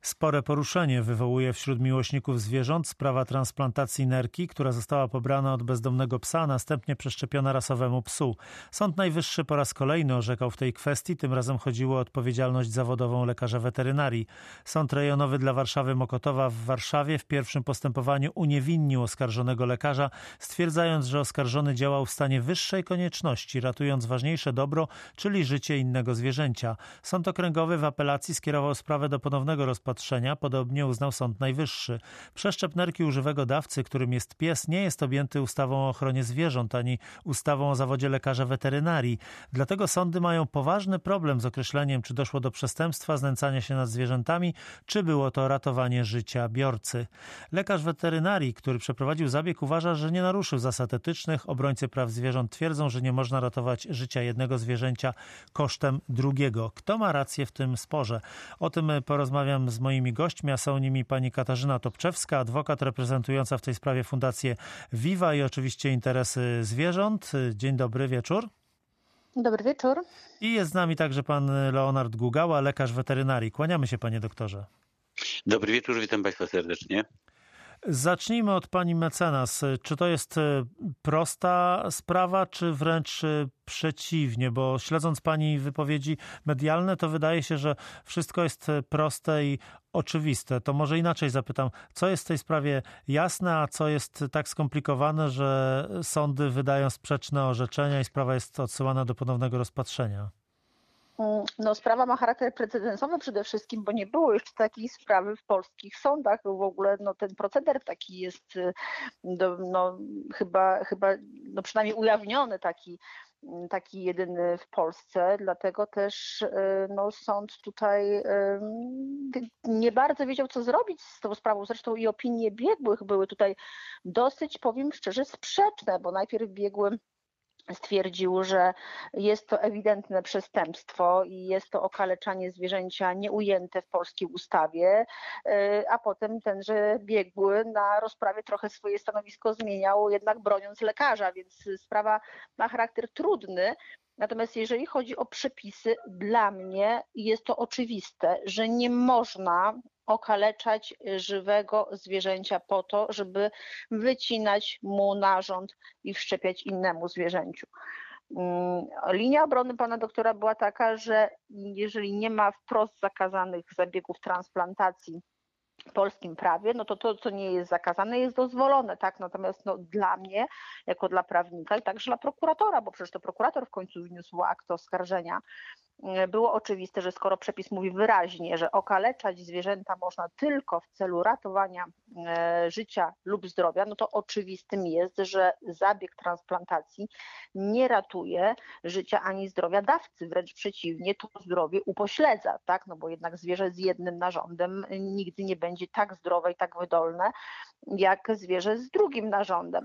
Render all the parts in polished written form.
Spore poruszenie wywołuje wśród miłośników zwierząt sprawa transplantacji nerki, która została pobrana od bezdomnego psa, a następnie przeszczepiona rasowemu psu. Sąd Najwyższy po raz kolejny orzekał w tej kwestii, tym razem chodziło o odpowiedzialność zawodową lekarza weterynarii. Sąd Rejonowy dla Warszawy Mokotowa w Warszawie w pierwszym postępowaniu uniewinnił oskarżonego lekarza, stwierdzając, że oskarżony działał w stanie wyższej konieczności, ratując ważniejsze dobro, czyli życie innego zwierzęcia. Sąd Okręgowy w apelacji skierował sprawę do ponownego rozpatrzenia, podobnie uznał Sąd Najwyższy. Przeszczep nerki u żywego dawcy, którym jest pies, nie jest objęty ustawą o ochronie zwierząt ani ustawą o zawodzie lekarza weterynarii. Dlatego sądy mają poważny problem z określeniem, czy doszło do przestępstwa znęcania się nad zwierzętami, czy było to ratowanie życia biorcy. Lekarz weterynarii, który przeprowadził zabieg, uważa, że nie naruszył zasad etycznych. Obrońcy praw zwierząt twierdzą, że nie można ratować życia jednego zwierzęcia kosztem drugiego. Kto ma rację w tym sporze? O tym porozmawiam z moimi gośćmi, a są nimi pani Katarzyna Topczewska, adwokat reprezentująca w tej sprawie Fundację Viva i oczywiście interesy zwierząt. Dzień dobry, wieczór. Dobry wieczór. I jest z nami także pan Leonard Gugała, lekarz weterynarii. Kłaniamy się, panie doktorze. Dobry wieczór, witam państwa serdecznie. Zacznijmy od pani mecenas. Czy to jest prosta sprawa, czy wręcz przeciwnie? Bo śledząc pani wypowiedzi medialne, to wydaje się, że wszystko jest proste i oczywiste. To może inaczej zapytam, co jest w tej sprawie jasne, a co jest tak skomplikowane, że sądy wydają sprzeczne orzeczenia i sprawa jest odsyłana do ponownego rozpatrzenia? No, sprawa ma charakter precedensowy przede wszystkim, bo nie było jeszcze takiej sprawy w polskich sądach. W ogóle ten proceder taki jest chyba przynajmniej ujawniony taki jedyny w Polsce, dlatego też sąd tutaj nie bardzo wiedział, co zrobić z tą sprawą. Zresztą i opinie biegłych były tutaj dosyć, powiem szczerze, sprzeczne, bo najpierw biegły stwierdził, że jest to ewidentne przestępstwo i jest to okaleczanie zwierzęcia nieujęte w polskiej ustawie, a potem tenże biegły na rozprawie trochę swoje stanowisko zmieniał, jednak broniąc lekarza, więc sprawa ma charakter trudny. Natomiast jeżeli chodzi o przepisy, dla mnie jest to oczywiste, że nie można okaleczać żywego zwierzęcia po to, żeby wycinać mu narząd i wszczepiać innemu zwierzęciu. Linia obrony pana doktora była taka, że jeżeli nie ma wprost zakazanych zabiegów transplantacji w polskim prawie, no to, co nie jest zakazane, jest dozwolone, tak? Natomiast dla mnie, jako dla prawnika i także dla prokuratora, bo przecież to prokurator w końcu wniósł akt oskarżenia, było oczywiste, że skoro przepis mówi wyraźnie, że okaleczać zwierzęta można tylko w celu ratowania życia lub zdrowia, no to oczywistym jest, że zabieg transplantacji nie ratuje życia ani zdrowia dawcy, wręcz przeciwnie, to zdrowie upośledza, tak? No bo jednak zwierzę z jednym narządem nigdy nie będzie tak zdrowe i tak wydolne, jak zwierzę z drugim narządem.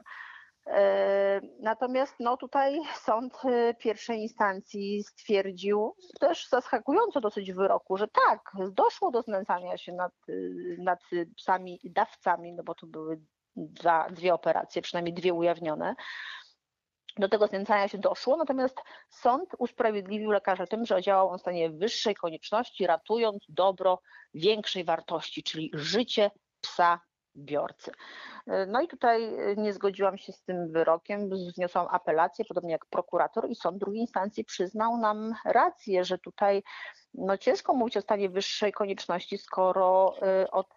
Natomiast tutaj sąd pierwszej instancji stwierdził, też zaskakująco dosyć w wyroku, że tak, doszło do znęcania się nad psami dawcami, no bo to były dwie operacje, przynajmniej dwie ujawnione. Do tego znęcania się doszło, natomiast sąd usprawiedliwił lekarza tym, że działał on w stanie wyższej konieczności, ratując dobro większej wartości, czyli życie psa biorcy. No i tutaj nie zgodziłam się z tym wyrokiem, wzniosłam apelację, podobnie jak prokurator, i sąd drugiej instancji przyznał nam rację, że tutaj ciężko mówić o stanie wyższej konieczności, skoro od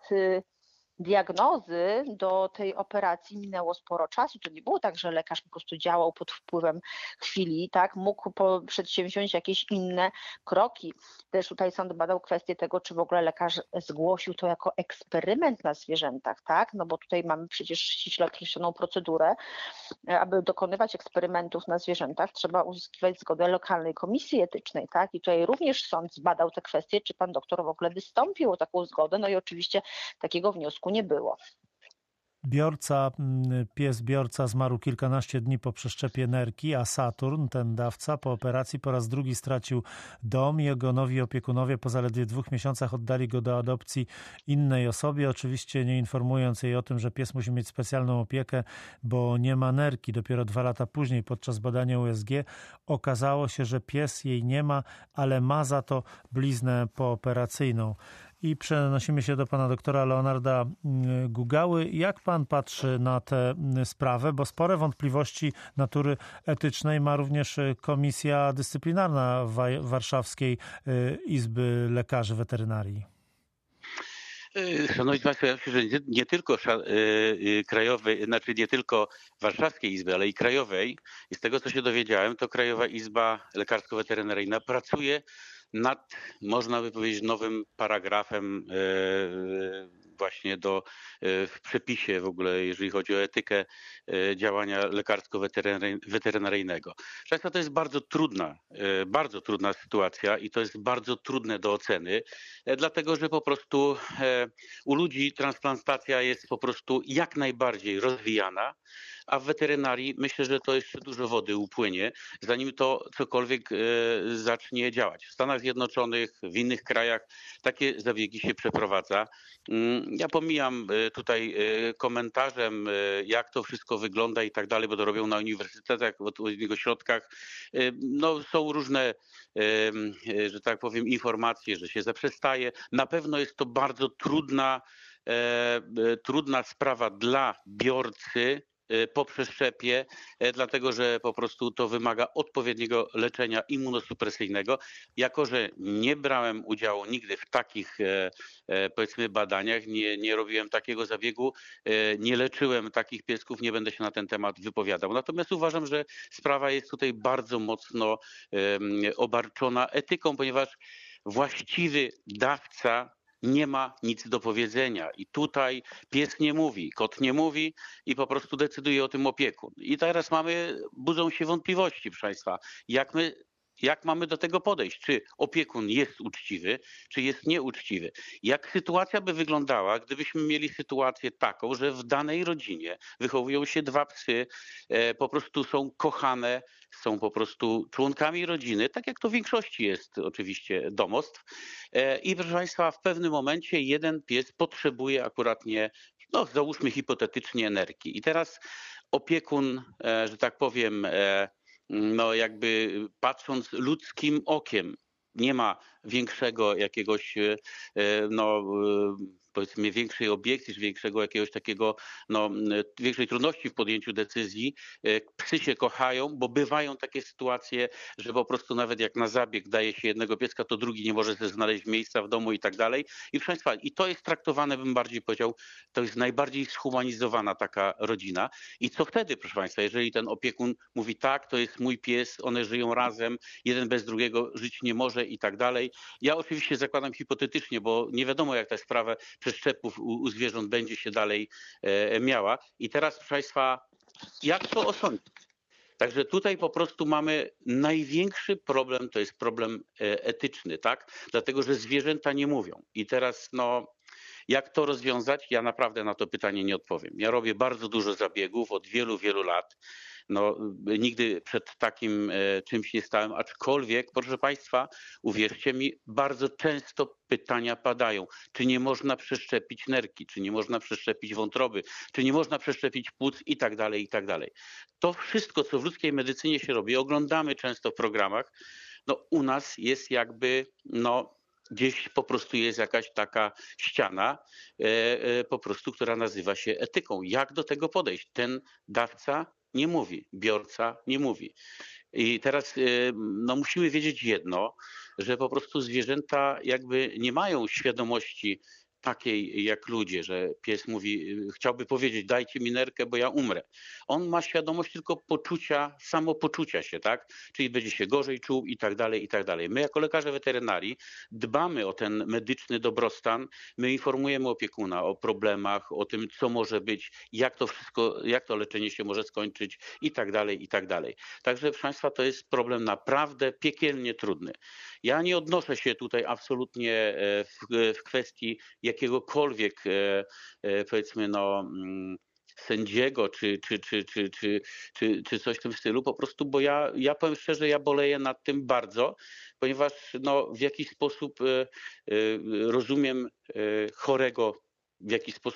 diagnozy do tej operacji minęło sporo czasu. To nie było tak, że lekarz po prostu działał pod wpływem chwili, tak? Mógł przedsięwziąć jakieś inne kroki. Też tutaj sąd badał kwestię tego, czy w ogóle lekarz zgłosił to jako eksperyment na zwierzętach, tak? No bo tutaj mamy przecież ściśle określoną procedurę. Aby dokonywać eksperymentów na zwierzętach, trzeba uzyskiwać zgodę lokalnej komisji etycznej, tak? I tutaj również sąd zbadał te kwestie, czy pan doktor w ogóle wystąpił o taką zgodę, no i oczywiście takiego wniosku nie było. Pies biorca zmarł kilkanaście dni po przeszczepie nerki, a Saturn, ten dawca, po operacji po raz drugi stracił dom. Jego nowi opiekunowie po zaledwie 2 miesiącach oddali go do adopcji innej osobie, oczywiście nie informując jej o tym, że pies musi mieć specjalną opiekę, bo nie ma nerki. Dopiero 2 lata później, podczas badania USG, okazało się, że pies jej nie ma, ale ma za to bliznę pooperacyjną. I przenosimy się do pana doktora Leonarda Gugały. Jak pan patrzy na tę sprawę? Bo spore wątpliwości natury etycznej ma również Komisja Dyscyplinarna Warszawskiej Izby Lekarzy Weterynarii. Szanowni Państwo, ja myślę, że nie tylko krajowej, znaczy nie tylko Warszawskiej Izby, ale i krajowej. I z tego, co się dowiedziałem, to Krajowa Izba Lekarsko-Weterynaryjna pracuje nad, można by powiedzieć, nowym paragrafem właśnie w przepisie w ogóle, jeżeli chodzi o etykę działania lekarsko-weterynaryjnego. Często to jest bardzo trudna sytuacja i to jest bardzo trudne do oceny, dlatego że po prostu u ludzi transplantacja jest po prostu jak najbardziej rozwijana, a w weterynarii myślę, że to jeszcze dużo wody upłynie, zanim to cokolwiek zacznie działać. W Stanach Zjednoczonych, w innych krajach takie zabiegi się przeprowadza. Ja pomijam tutaj komentarzem, jak to wszystko wygląda i tak dalej, bo to robią na uniwersytetach, w odpowiednich ośrodkach. No, są różne, że tak powiem, informacje, że się zaprzestaje. Na pewno jest to bardzo trudna sprawa dla biorcy po przeszczepie, dlatego że po prostu to wymaga odpowiedniego leczenia immunosupresyjnego. Jako że nie brałem udziału nigdy w takich, powiedzmy, badaniach, nie robiłem takiego zabiegu, nie leczyłem takich piesków, nie będę się na ten temat wypowiadał. Natomiast uważam, że sprawa jest tutaj bardzo mocno obarczona etyką, ponieważ właściwy dawca nie ma nic do powiedzenia i tutaj pies nie mówi, kot nie mówi i po prostu decyduje o tym opiekun. I teraz budzą się wątpliwości, proszę Państwa, jak mamy do tego podejść? Czy opiekun jest uczciwy, czy jest nieuczciwy? Jak sytuacja by wyglądała, gdybyśmy mieli sytuację taką, że w danej rodzinie wychowują się dwa psy, po prostu są kochane, są po prostu członkami rodziny, tak jak to w większości jest oczywiście domostw. I proszę Państwa, w pewnym momencie jeden pies potrzebuje akuratnie, no załóżmy hipotetycznie, energii. I teraz opiekun, że tak powiem, no jakby patrząc ludzkim okiem, nie ma większego jakiegoś, no powiedzmy większej obiekcji, czy większego jakiegoś takiego, no większej trudności w podjęciu decyzji. Psy się kochają, bo bywają takie sytuacje, że po prostu nawet jak na zabieg daje się jednego pieska, to drugi nie może sobie znaleźć miejsca w domu i tak dalej. I proszę Państwa, i to jest traktowane, bym bardziej powiedział, to jest najbardziej zhumanizowana taka rodzina. I co wtedy, proszę Państwa, jeżeli ten opiekun mówi tak, to jest mój pies, one żyją razem, jeden bez drugiego żyć nie może i tak dalej. Ja oczywiście zakładam hipotetycznie, bo nie wiadomo, jak ta sprawa przeszczepów u zwierząt będzie się dalej miała. I teraz, proszę Państwa, jak to osądzić? Także tutaj po prostu mamy największy problem, to jest problem etyczny, tak? Dlatego, że zwierzęta nie mówią. I teraz, no, jak to rozwiązać? Ja naprawdę na to pytanie nie odpowiem. Ja robię bardzo dużo zabiegów od wielu, wielu lat. No, nigdy przed takim czymś nie stałem, aczkolwiek, proszę Państwa, uwierzcie mi, bardzo często pytania padają. Czy nie można przeszczepić nerki, czy nie można przeszczepić wątroby, czy nie można przeszczepić płuc i tak dalej, i tak dalej. To wszystko, co w ludzkiej medycynie się robi, oglądamy często w programach, no u nas jest jakby, no gdzieś po prostu jest jakaś taka ściana po prostu, która nazywa się etyką. Jak do tego podejść? Ten dawca nie mówi, biorca nie mówi. I teraz no, musimy wiedzieć jedno, że po prostu zwierzęta jakby nie mają świadomości takiej jak ludzie, że pies mówi, chciałby powiedzieć, dajcie mi nerkę, bo ja umrę. On ma świadomość tylko poczucia, samopoczucia się, tak? Czyli będzie się gorzej czuł i tak dalej, i tak dalej. My jako lekarze weterynarii dbamy o ten medyczny dobrostan, my informujemy opiekuna o problemach, o tym, co może być, jak to wszystko, jak to leczenie się może skończyć i tak dalej, i tak dalej. Także, proszę Państwa, to jest problem naprawdę piekielnie trudny. Ja nie odnoszę się tutaj absolutnie w kwestii jakiegokolwiek, powiedzmy, no, sędziego czy coś w tym stylu, po prostu, bo ja powiem szczerze, ja boleję nad tym bardzo, ponieważ no, w jakiś sposób rozumiem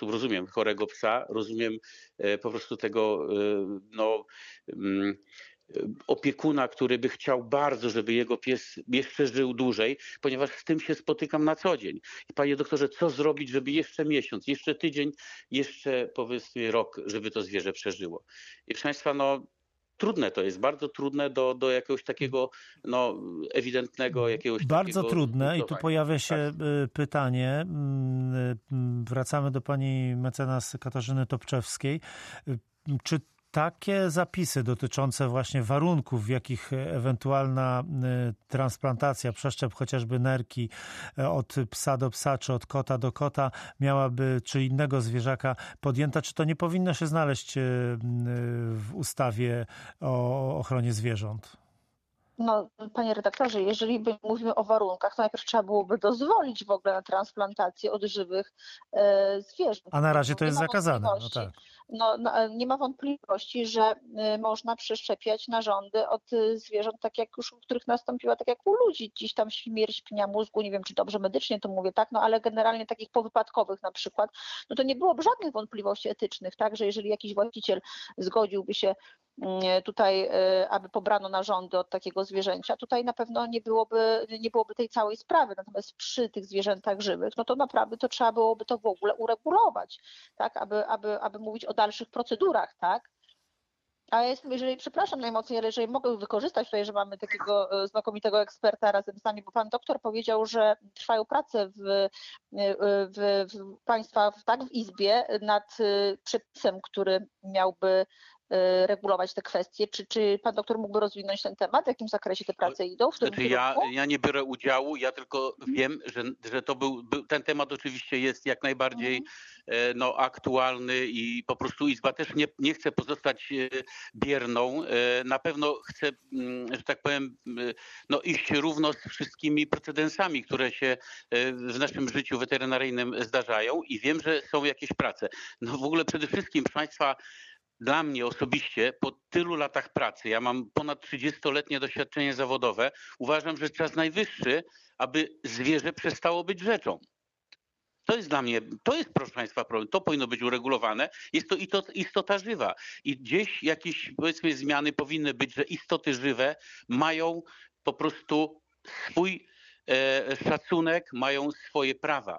chorego psa, rozumiem po prostu tego, no, opiekuna, który by chciał bardzo, żeby jego pies jeszcze żył dłużej, ponieważ z tym się spotykam na co dzień. I panie doktorze, co zrobić, żeby jeszcze miesiąc, jeszcze tydzień, jeszcze powiedzmy rok, żeby to zwierzę przeżyło? I proszę państwa, trudne to jest, bardzo trudne do jakiegoś takiego ewidentnego jakiegoś bardzo takiego trudne i tu budowania. pojawia się pytanie, wracamy do pani mecenas Katarzyny Topczewskiej. Czy takie zapisy dotyczące właśnie warunków, w jakich ewentualna transplantacja, przeszczep chociażby nerki od psa do psa, czy od kota do kota miałaby, czy innego zwierzaka podjęta, czy to nie powinno się znaleźć w ustawie o ochronie zwierząt? Panie redaktorze, jeżeli mówimy o warunkach, to najpierw trzeba byłoby dozwolić w ogóle na transplantację od żywych zwierząt. A na razie to jest zakazane. Tak. Nie ma wątpliwości, że można przeszczepiać narządy od zwierząt, tak jak już u których nastąpiła, tak jak u ludzi, gdzieś tam śmierć pnia mózgu, nie wiem czy dobrze medycznie to mówię, tak, ale generalnie takich powypadkowych na przykład, to nie byłoby żadnych wątpliwości etycznych, tak, że jeżeli jakiś właściciel zgodziłby się tutaj, aby pobrano narządy od takiego zwierzęcia, tutaj na pewno nie byłoby tej całej sprawy. Natomiast przy tych zwierzętach żywych, to naprawdę to trzeba byłoby to w ogóle uregulować, tak, aby mówić o dalszych procedurach, tak. A przepraszam najmocniej, ale jeżeli mogę wykorzystać tutaj, że mamy takiego znakomitego eksperta razem z nami, bo pan doktor powiedział, że trwają prace w państwa, w Izbie nad przepisem, który miałby regulować te kwestie. Czy pan doktor mógłby rozwinąć ten temat? W jakim zakresie te prace idą? Ja nie biorę udziału, ja tylko wiem, że to ten temat oczywiście jest jak najbardziej aktualny i po prostu Izba też nie chce pozostać bierną. Na pewno chce, że tak powiem, iść równo z wszystkimi precedensami, które się w naszym życiu weterynaryjnym zdarzają i wiem, że są jakieś prace. W ogóle przede wszystkim, proszę państwa, dla mnie osobiście, po tylu latach pracy, ja mam ponad 30-letnie doświadczenie zawodowe, uważam, że czas najwyższy, aby zwierzę przestało być rzeczą. To jest dla mnie, proszę państwa problem, to powinno być uregulowane. Jest to istota żywa i gdzieś jakieś powiedzmy zmiany powinny być, że istoty żywe mają po prostu swój szacunek, mają swoje prawa.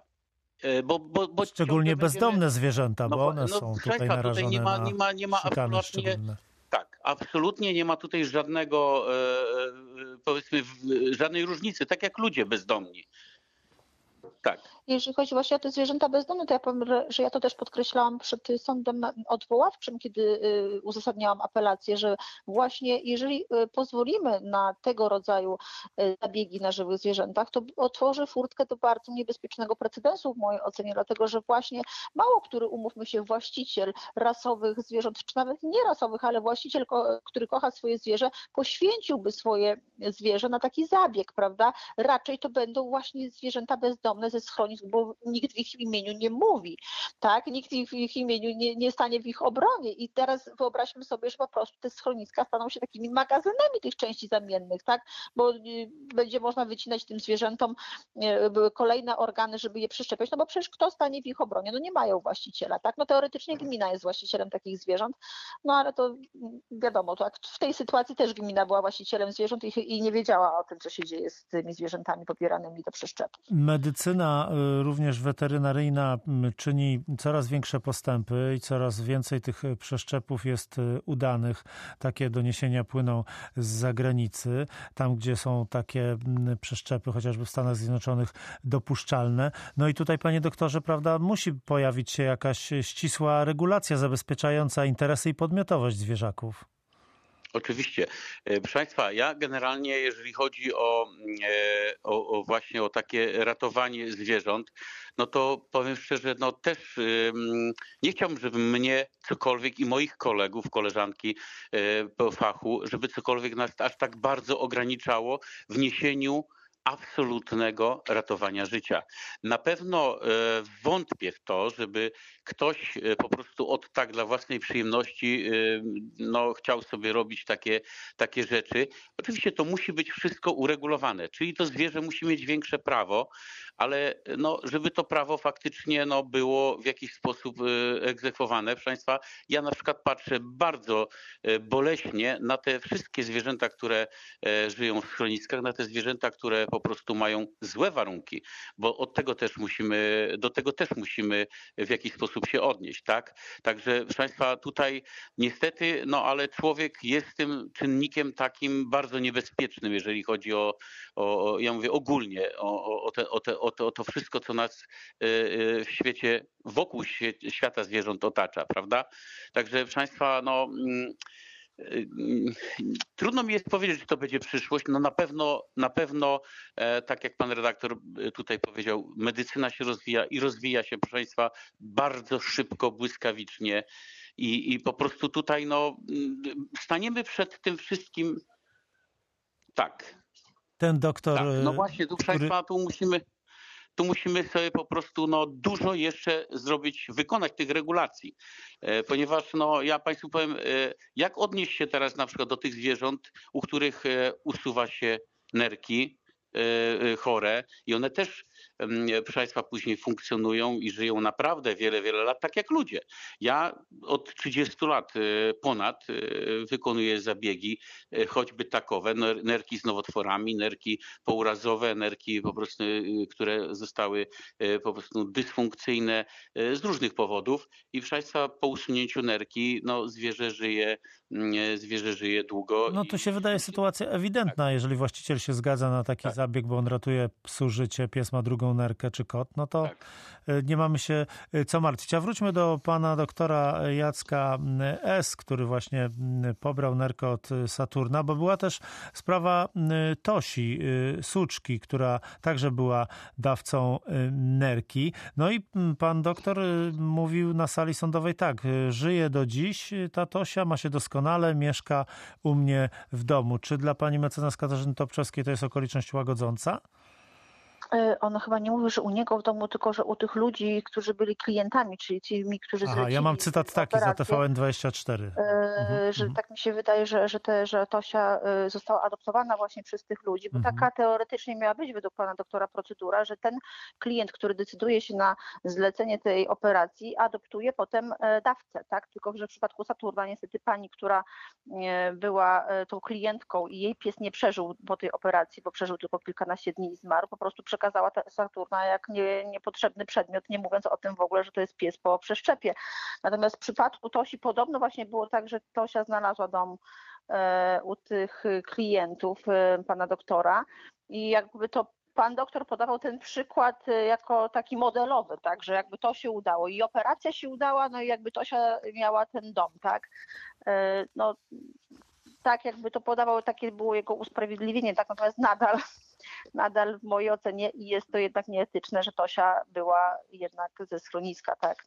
Bo szczególnie bezdomne zwierzęta, bo one są tutaj narażone nie ma absolutnie, tak, absolutnie nie ma tutaj żadnego, powiedzmy, żadnej różnicy, tak jak ludzie bezdomni. Tak. Jeżeli chodzi właśnie o te zwierzęta bezdomne, to ja powiem, że ja to też podkreślałam przed sądem odwoławczym, kiedy uzasadniałam apelację, że właśnie jeżeli pozwolimy na tego rodzaju zabiegi na żywych zwierzętach, to otworzy furtkę do bardzo niebezpiecznego precedensu w mojej ocenie, dlatego że właśnie mało który, umówmy się, właściciel rasowych zwierząt, czy nawet nie rasowych, ale właściciel, który kocha swoje zwierzę, poświęciłby swoje zwierzę na taki zabieg, prawda? Raczej to będą właśnie zwierzęta bezdomne ze schronisk, bo nikt w ich imieniu nie mówi, tak? Nikt w ich imieniu nie stanie w ich obronie i teraz wyobraźmy sobie, że po prostu te schroniska staną się takimi magazynami tych części zamiennych, tak? Bo będzie można wycinać tym zwierzętom kolejne organy, żeby je przeszczepiać, bo przecież kto stanie w ich obronie? Nie mają właściciela, tak? Teoretycznie gmina jest właścicielem takich zwierząt, ale to wiadomo, tak? W tej sytuacji też gmina była właścicielem zwierząt i nie wiedziała o tym, co się dzieje z tymi zwierzętami pobieranymi do przeszczepów. Medycyna również weterynaryjna czyni coraz większe postępy i coraz więcej tych przeszczepów jest udanych. Takie doniesienia płyną z zagranicy, tam gdzie są takie przeszczepy, chociażby w Stanach Zjednoczonych, dopuszczalne. I tutaj, panie doktorze, prawda, musi pojawić się jakaś ścisła regulacja zabezpieczająca interesy i podmiotowość zwierzaków. Oczywiście. Proszę państwa, ja generalnie, jeżeli chodzi właśnie o takie ratowanie zwierząt, to powiem szczerze, też nie chciałbym, żeby mnie cokolwiek i moich kolegów, koleżanki po fachu, żeby cokolwiek nas aż tak bardzo ograniczało w niesieniu absolutnego ratowania życia. Na pewno wątpię w to, żeby ktoś po prostu dla własnej przyjemności chciał sobie robić takie rzeczy. Oczywiście to musi być wszystko uregulowane, czyli to zwierzę musi mieć większe prawo, ale żeby to prawo faktycznie było w jakiś sposób egzekwowane. Proszę Państwa, ja na przykład patrzę bardzo boleśnie na te wszystkie zwierzęta, które żyją w schroniskach, na te zwierzęta, które po prostu mają złe warunki, bo do tego też musimy w jakiś sposób się odnieść, tak? Także proszę Państwa, tutaj niestety, ale człowiek jest tym czynnikiem takim bardzo niebezpiecznym, jeżeli chodzi ja mówię ogólnie, o to wszystko, co nas w świecie, wokół świata zwierząt otacza, prawda? Także proszę Państwa, trudno mi jest powiedzieć, że to będzie przyszłość. Na pewno, tak jak pan redaktor tutaj powiedział, medycyna się rozwija i rozwija się, proszę Państwa, bardzo szybko, błyskawicznie i po prostu tutaj staniemy przed tym wszystkim. Tak. Ten doktor... Tak. Właśnie, proszę Państwa, tu musimy sobie po prostu dużo jeszcze wykonać tych regulacji, ponieważ ja Państwu powiem, jak odnieść się teraz na przykład do tych zwierząt, u których usuwa się nerki chore i one też, proszę Państwa, później funkcjonują i żyją naprawdę wiele, wiele lat, tak jak ludzie. Ja od 30 lat ponad wykonuję zabiegi, choćby takowe, nerki z nowotworami, nerki pourazowe, nerki po prostu, które zostały po prostu dysfunkcyjne z różnych powodów i proszę Państwa, po usunięciu nerki zwierzę żyje długo. To się wydaje sytuacja ewidentna, jeżeli właściciel się zgadza na taki zabieg, bo on ratuje psu życie, pies ma drugą nerkę czy kot, to nie mamy się co martwić. A wróćmy do pana doktora Jacka S., który właśnie pobrał nerkę od Saturna, bo była też sprawa Tosi, suczki, która także była dawcą nerki. I pan doktor mówił na sali sądowej tak, żyje do dziś, ta Tosia ma się doskonale, mieszka u mnie w domu. Czy dla pani mecenas Katarzyny Topczewskiej to jest okoliczność łagodząca? On chyba nie mówił, że u niego w domu, tylko że u tych ludzi, którzy byli klientami, czyli tymi, którzy zlecili. Ja mam cytat taki za TVN24. Że tak mi się wydaje, że Tosia została adoptowana właśnie przez tych ludzi, bo taka teoretycznie miała być według pana doktora procedura, że ten klient, który decyduje się na zlecenie tej operacji, adoptuje potem dawcę, tak? Tylko że w przypadku Saturna niestety pani, która była tą klientką i jej pies nie przeżył po tej operacji, bo przeżył tylko kilkanaście dni i zmarł, po prostu przekazała Saturna jak niepotrzebny przedmiot, nie mówiąc o tym w ogóle, że to jest pies po przeszczepie. Natomiast w przypadku Tosi podobno właśnie było tak, że Tosia znalazła dom u tych klientów pana doktora i jakby to pan doktor podawał ten przykład jako taki modelowy, tak, że jakby to się udało i operacja się udała, i jakby Tosia miała ten dom, tak. Tak jakby to podawał, takie było jego usprawiedliwienie, tak, natomiast nadal w mojej ocenie jest to jednak nieetyczne, że Tosia była jednak ze schroniska, tak,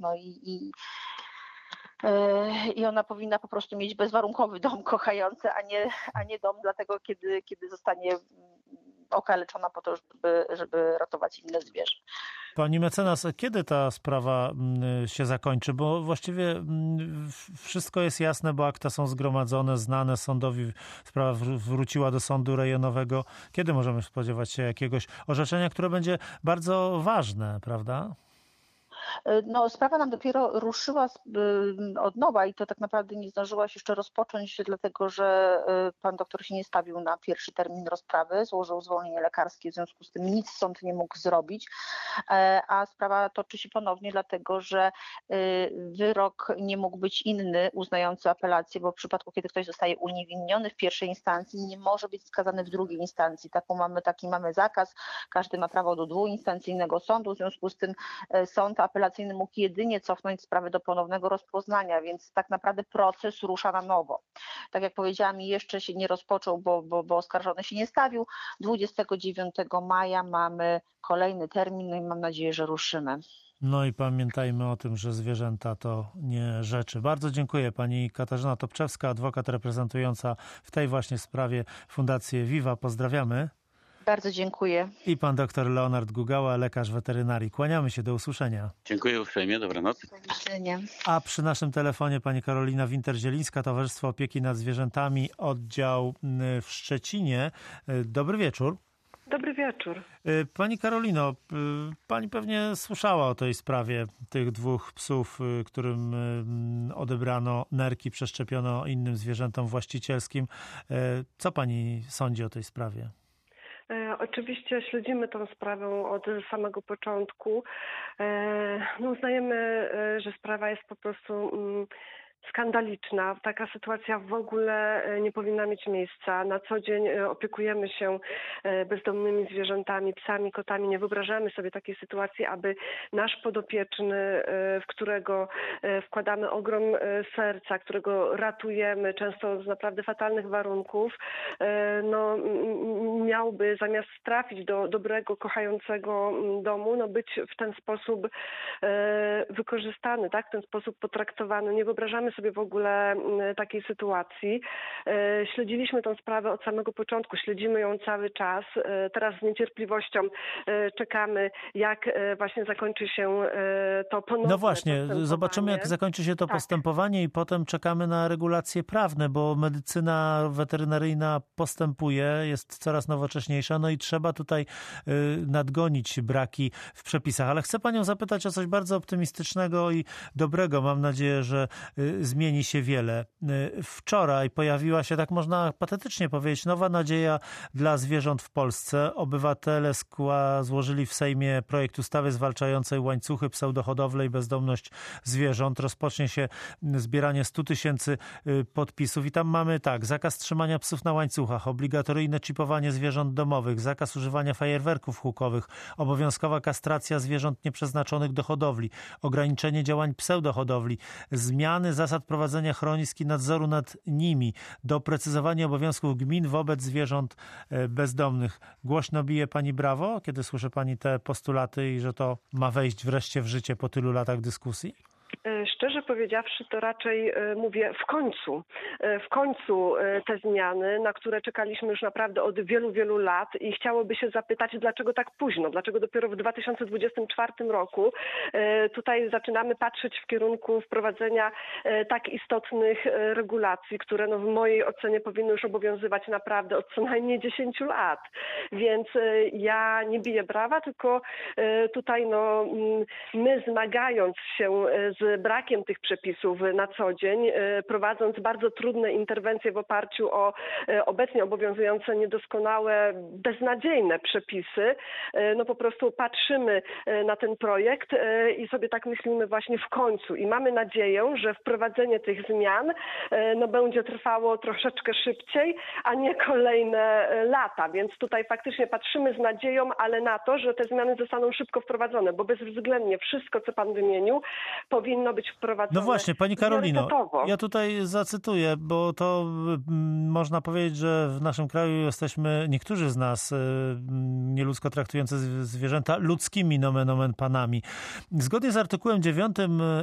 i ona powinna po prostu mieć bezwarunkowy dom kochający, a nie dom dlatego, kiedy zostanie okaleczona po to, żeby ratować inne zwierzę. Pani mecenas, kiedy ta sprawa się zakończy? Bo właściwie wszystko jest jasne, bo akta są zgromadzone, znane sądowi. Sprawa wróciła do sądu rejonowego. Kiedy możemy spodziewać się jakiegoś orzeczenia, które będzie bardzo ważne, prawda? Sprawa nam dopiero ruszyła od nowa i to tak naprawdę nie zdążyła się jeszcze rozpocząć, dlatego że pan doktor się nie stawił na pierwszy termin rozprawy, złożył zwolnienie lekarskie, w związku z tym nic sąd nie mógł zrobić, a sprawa toczy się ponownie, dlatego że wyrok nie mógł być inny, uznający apelację, bo w przypadku, kiedy ktoś zostaje uniewinniony w pierwszej instancji, nie może być skazany w drugiej instancji. Taki mamy zakaz, każdy ma prawo do dwuinstancyjnego sądu, w związku z tym sąd apelacyjny mógł jedynie cofnąć sprawę do ponownego rozpoznania, więc tak naprawdę proces rusza na nowo. Tak jak powiedziałam, jeszcze się nie rozpoczął, bo oskarżony się nie stawił. 29 maja mamy kolejny termin, i mam nadzieję, że ruszymy. I pamiętajmy o tym, że zwierzęta to nie rzeczy. Bardzo dziękuję. Pani Katarzyna Topczewska, adwokat reprezentująca w tej właśnie sprawie Fundację Viva. Pozdrawiamy. Bardzo dziękuję. I pan dr Leonard Gugała, lekarz weterynarii. Kłaniamy się, do usłyszenia. Dziękuję uprzejmie, dobranoc. Do widzenia. A przy naszym telefonie pani Karolina Winter-Zielińska, Towarzystwo Opieki nad Zwierzętami, oddział w Szczecinie. Dobry wieczór. Dobry wieczór. Pani Karolino, pani pewnie słyszała o tej sprawie tych 2 psów, którym odebrano nerki, przeszczepiono innym zwierzętom właścicielskim. Co pani sądzi o tej sprawie? Oczywiście śledzimy tę sprawę od samego początku. Uznajemy, że sprawa jest po prostu skandaliczna. Taka sytuacja w ogóle nie powinna mieć miejsca. Na co dzień opiekujemy się bezdomnymi zwierzętami, psami, kotami. Nie wyobrażamy sobie takiej sytuacji, aby nasz podopieczny, w którego wkładamy ogrom serca, którego ratujemy, często z naprawdę fatalnych warunków, miałby zamiast trafić do dobrego, kochającego domu, być w ten sposób wykorzystany, tak? W ten sposób potraktowany. Nie wyobrażamy sobie w ogóle takiej sytuacji. Śledziliśmy tę sprawę od samego początku, śledzimy ją cały czas. Teraz z niecierpliwością czekamy, jak właśnie zakończy się to ponowne No właśnie, zobaczymy, jak zakończy się to postępowanie i potem czekamy na regulacje prawne, bo medycyna weterynaryjna postępuje, jest coraz nowocześniejsza, no i trzeba tutaj nadgonić braki w przepisach. Ale chcę panią zapytać o coś bardzo optymistycznego i dobrego. Mam nadzieję, że zmieni się wiele. Wczoraj pojawiła się, tak można patetycznie powiedzieć, nowa nadzieja dla zwierząt w Polsce. Obywatele złożyli w Sejmie projekt ustawy zwalczającej łańcuchy, pseudohodowlę i bezdomność zwierząt. Rozpocznie się zbieranie 100 000 podpisów i tam mamy zakaz trzymania psów na łańcuchach, obligatoryjne czipowanie zwierząt domowych, zakaz używania fajerwerków hukowych, obowiązkowa kastracja zwierząt nieprzeznaczonych do hodowli, ograniczenie działań pseudohodowli, zmiany zasad prowadzenia schronisk i nadzoru nad nimi, doprecyzowanie obowiązków gmin wobec zwierząt bezdomnych. Głośno bije pani brawo, kiedy słyszy pani te postulaty i że to ma wejść wreszcie w życie po tylu latach dyskusji? Szczerze powiedziawszy, to raczej mówię w końcu te zmiany, na które czekaliśmy już naprawdę od wielu, wielu lat i chciałoby się zapytać, dlaczego tak późno, dlaczego dopiero w 2024 roku tutaj zaczynamy patrzeć w kierunku wprowadzenia tak istotnych regulacji, które w mojej ocenie powinny już obowiązywać naprawdę od co najmniej 10 lat. Więc ja nie biję brawa, tylko tutaj my zmagając się z brakiem tych przepisów na co dzień, prowadząc bardzo trudne interwencje w oparciu o obecnie obowiązujące niedoskonałe, beznadziejne przepisy, po prostu patrzymy na ten projekt i sobie tak myślimy właśnie w końcu i mamy nadzieję, że wprowadzenie tych zmian będzie trwało troszeczkę szybciej, a nie kolejne lata, więc tutaj faktycznie patrzymy z nadzieją, ale na to, że te zmiany zostaną szybko wprowadzone, bo bezwzględnie wszystko, co pan wymienił, powinno być wprowadzone. No właśnie, pani Karolino, ja tutaj zacytuję, bo to można powiedzieć, że w naszym kraju jesteśmy, niektórzy z nas, nieludzko traktujący zwierzęta ludzkimi nomen omen panami. Zgodnie z artykułem 9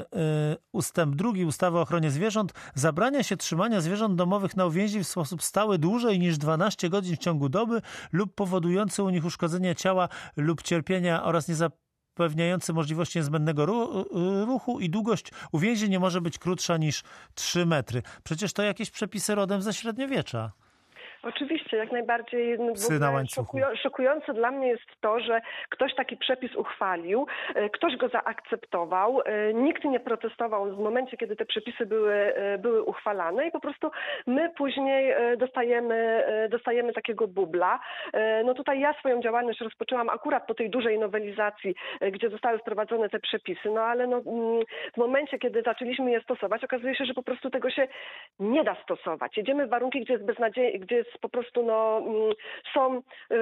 ustęp 2 ustawy o ochronie zwierząt zabrania się trzymania zwierząt domowych na uwięzi w sposób stały dłużej niż 12 godzin w ciągu doby lub powodujący u nich uszkodzenie ciała lub cierpienia oraz zapewniający możliwość niezbędnego ruchu i długość uwięzi nie może być krótsza niż 3 metry. Przecież to jakieś przepisy rodem ze średniowiecza. Oczywiście, jak najbardziej. Psy na łańcuchu. Szokujące dla mnie jest to, że ktoś taki przepis uchwalił, ktoś go zaakceptował, nikt nie protestował w momencie, kiedy te przepisy były uchwalane i po prostu my później dostajemy takiego bubla. Tutaj ja swoją działalność rozpoczęłam akurat po tej dużej nowelizacji, gdzie zostały wprowadzone te przepisy, ale w momencie, kiedy zaczęliśmy je stosować, okazuje się, że po prostu tego się nie da stosować. Jedziemy w warunki, gdzie jest beznadziejnie, gdzie jest po prostu są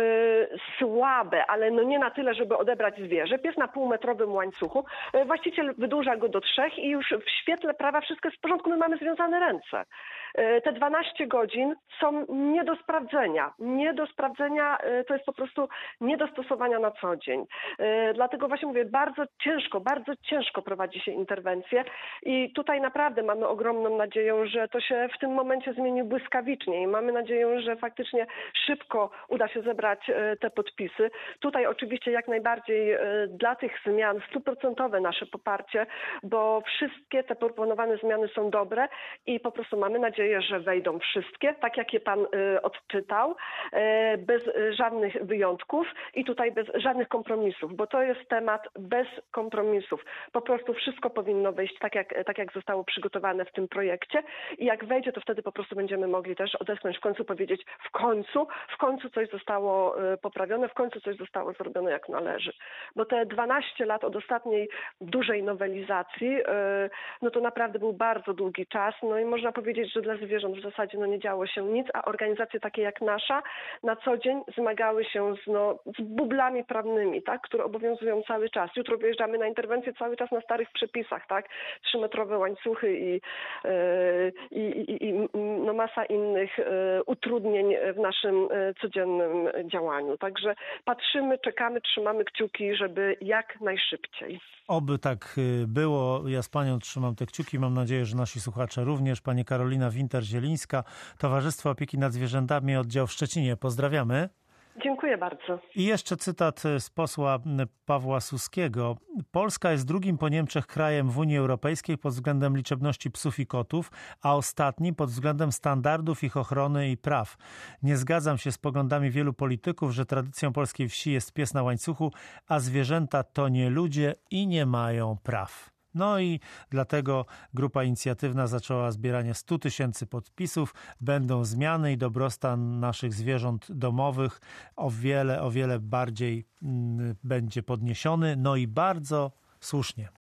słabe, ale nie na tyle, żeby odebrać zwierzę. Pies na półmetrowym łańcuchu. Właściciel wydłuża go do 3 i już w świetle prawa wszystko jest w porządku, my mamy związane ręce. Te 12 godzin są nie do sprawdzenia. Nie do sprawdzenia, to jest po prostu nie do stosowania na co dzień. Dlatego właśnie mówię, bardzo ciężko prowadzi się interwencję i tutaj naprawdę mamy ogromną nadzieję, że to się w tym momencie zmieni błyskawicznie i mamy nadzieję, że faktycznie szybko uda się zebrać te podpisy. Tutaj oczywiście jak najbardziej dla tych zmian 100% nasze poparcie, bo wszystkie te proponowane zmiany są dobre i po prostu mamy nadzieję, że wejdą wszystkie, tak jak je pan odczytał, bez żadnych wyjątków i tutaj bez żadnych kompromisów, bo to jest temat bez kompromisów. Po prostu wszystko powinno wejść tak jak zostało przygotowane w tym projekcie i jak wejdzie, to wtedy po prostu będziemy mogli też odetchnąć, w końcu powiedzieć w końcu coś zostało poprawione, w końcu coś zostało zrobione jak należy. Bo te 12 lat od ostatniej dużej nowelizacji, no to naprawdę był bardzo długi czas, no i można powiedzieć, że dla zwierząt w zasadzie nie działo się nic, a organizacje takie jak nasza na co dzień zmagały się z bublami prawnymi, tak, które obowiązują cały czas. Jutro wyjeżdżamy na interwencję cały czas na starych przepisach, tak, 3-metrowe łańcuchy i masa innych utrudnień w naszym codziennym działaniu. Także patrzymy, czekamy, trzymamy kciuki, żeby jak najszybciej. Oby tak było. Ja z panią trzymam te kciuki. Mam nadzieję, że nasi słuchacze również. Pani Karolina Winter-Zielińska, Towarzystwo Opieki nad Zwierzętami, oddział w Szczecinie. Pozdrawiamy. Dziękuję bardzo. I jeszcze cytat z posła Pawła Suskiego. Polska jest drugim po Niemczech krajem w Unii Europejskiej pod względem liczebności psów i kotów, a ostatnim pod względem standardów ich ochrony i praw. Nie zgadzam się z poglądami wielu polityków, że tradycją polskiej wsi jest pies na łańcuchu, a zwierzęta to nie ludzie i nie mają praw. No i dlatego grupa inicjatywna zaczęła zbieranie 100 000 podpisów. Będą zmiany i dobrostan naszych zwierząt domowych o wiele bardziej będzie podniesiony. No i bardzo słusznie.